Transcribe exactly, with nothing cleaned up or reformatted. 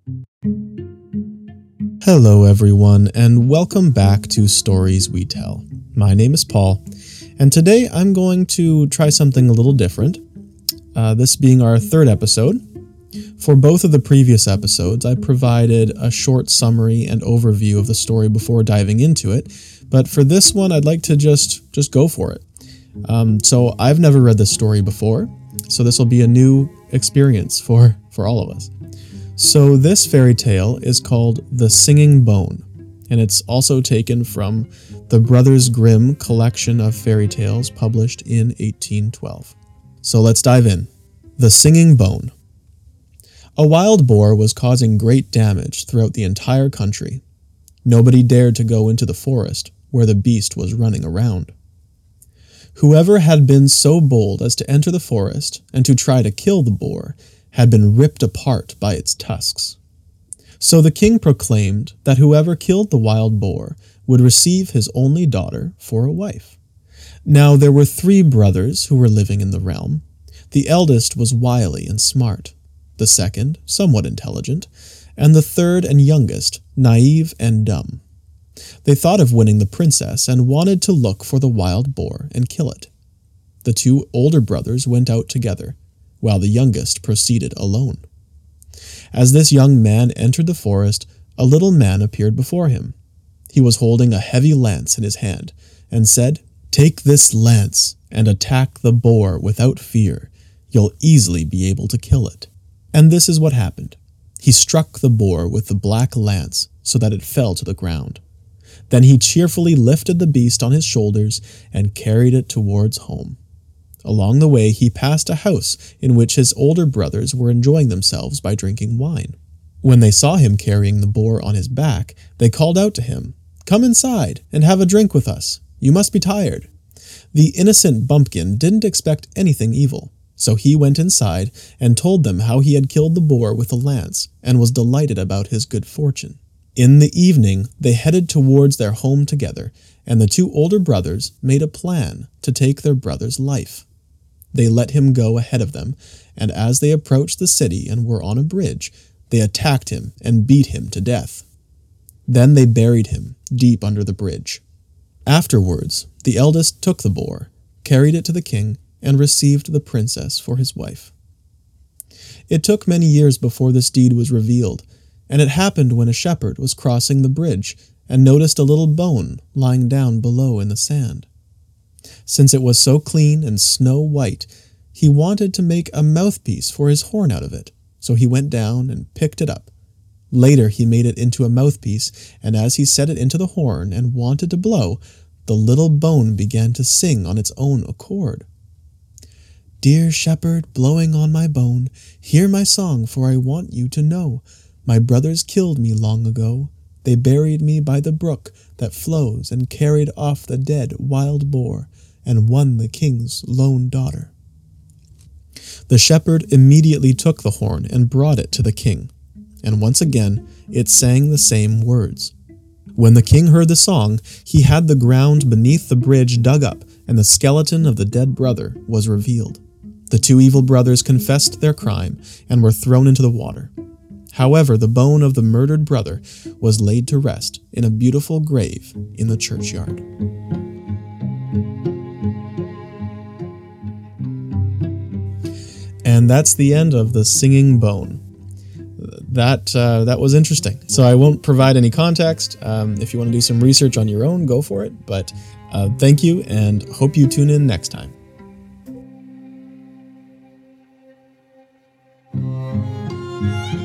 Hello everyone, and welcome back to Stories We Tell. My name is Paul, and today I'm going to try something a little different, uh, this being our third episode. For both of the previous episodes, I provided a short summary and overview of the story before diving into it, but for this one I'd like to just, just go for it. Um, so I've never read this story before, so this will be a new experience for, for all of us. So this fairy tale is called The Singing Bone, and it's also taken from the Brothers Grimm collection of fairy tales published in eighteen twelve. So let's dive in. The Singing Bone. A wild boar was causing great damage throughout the entire country. Nobody dared to go into the forest where the beast was running around. Whoever had been so bold as to enter the forest and to try to kill the boar had been ripped apart by its tusks. So the king proclaimed that whoever killed the wild boar would receive his only daughter for a wife. Now there were three brothers who were living in the realm. The eldest was wily and smart, the second somewhat intelligent, and the third and youngest naive and dumb. They thought of winning the princess and wanted to look for the wild boar and kill it. The two older brothers went out together, while the youngest proceeded alone. As this young man entered the forest, a little man appeared before him. He was holding a heavy lance in his hand, and said, "Take this lance and attack the boar without fear. You'll easily be able to kill it." And this is what happened. He struck the boar with the black lance so that it fell to the ground. Then he cheerfully lifted the beast on his shoulders and carried it towards home. Along the way, he passed a house in which his older brothers were enjoying themselves by drinking wine. When they saw him carrying the boar on his back, they called out to him, "Come inside and have a drink with us. You must be tired." The innocent bumpkin didn't expect anything evil, so he went inside and told them how he had killed the boar with a lance and was delighted about his good fortune. In the evening, they headed towards their home together, and the two older brothers made a plan to take their brother's life. They let him go ahead of them, and as they approached the city and were on a bridge, they attacked him and beat him to death. Then they buried him deep under the bridge. Afterwards, the eldest took the boar, carried it to the king, and received the princess for his wife. It took many years before this deed was revealed, and it happened when a shepherd was crossing the bridge and noticed a little bone lying down below in the sand. Since it was so clean and snow-white, he wanted to make a mouthpiece for his horn out of it, so he went down and picked it up. Later he made it into a mouthpiece, and as he set it into the horn and wanted to blow, the little bone began to sing on its own accord. "Dear shepherd, blowing on my bone, hear my song, for I want you to know. My brothers killed me long ago. They buried me by the brook that flows and carried off the dead wild boar and won the king's lone daughter." The shepherd immediately took the horn and brought it to the king, and once again it sang the same words. When the king heard the song, he had the ground beneath the bridge dug up, and the skeleton of the dead brother was revealed. The two evil brothers confessed their crime and were thrown into the water. However, the bone of the murdered brother was laid to rest in a beautiful grave in the churchyard. And that's the end of The Singing Bone. That uh, that was interesting. So I won't provide any context. Um, if you want to do some research on your own, go for it. But uh, thank you, and hope you tune in next time. Thank you.